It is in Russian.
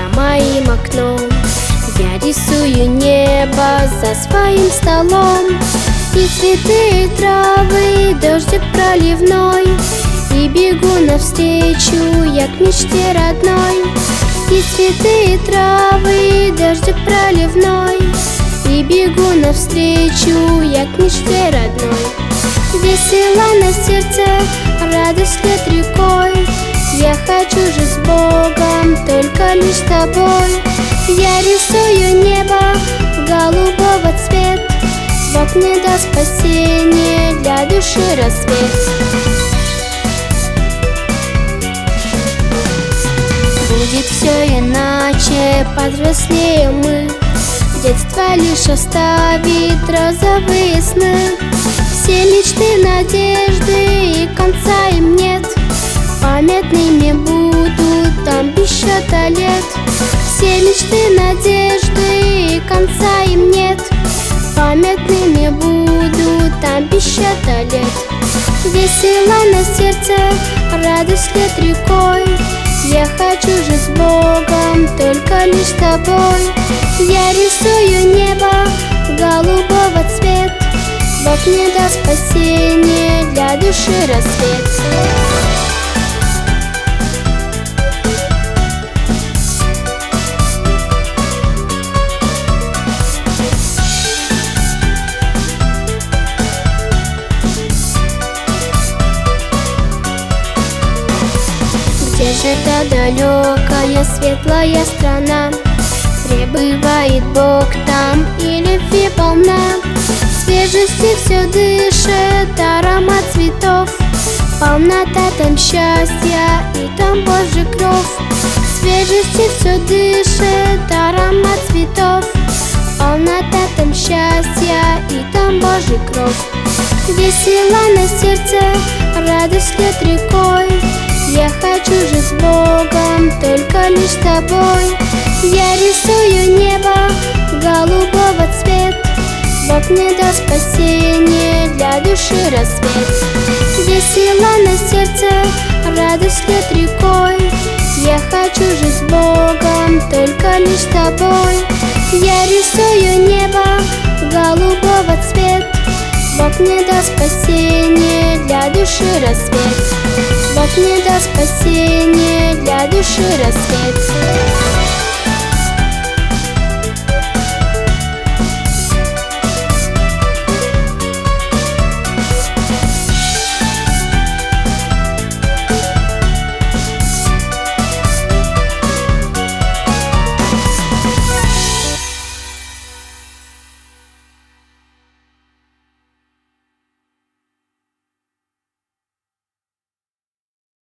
моим окном. Я рисую небо за своим столом, и цветы, и травы, и дождик проливной, и бегу навстречу я к мечте родной. И цветы, и травы, и дождик проливной, и бегу навстречу я к мечте родной. Весело на сердце, радость лет рекой, я хочу жить с Богом, только лишь с тобой. Я рисую небо голубого цвет, Бог мне даст спасение, для души рассвет. Будет все иначе, повзрослеем мы, детство лишь оставит розовые сны. Все мечты, надежды, и конца им нет, памятными будут там без счета лет. Все мечты, надежды, и конца им нет, памятными будут там без счета лет. Весело на сердце, радость лет рекой, я хочу жить с Богом, только лишь с тобой. Я рисую небо голубого цвет, Бог мне даст спасение, для души рассвет. Где же та далекая светлая страна? Пребывает Бог там, и любви полна. Свежести все дышит, аромат цветов, полнота там счастья, и там Божий кров. Свежести все дышит, аромат цветов, полнота там счастья, и там Божий кров. Весело на сердце, радость лет рекой, я хочу жить с Богом, только лишь с тобой. Я рисую небо голубого цвет, Бог мне даст спасение, для души рассвет. Весело на сердце, радость лет рекой, я хочу жить с Богом, только лишь с тобой. Я рисую небо голубого цвет, Бог мне даст спасение, для души рассвет. Бог мне даст спасение, для души рассвет.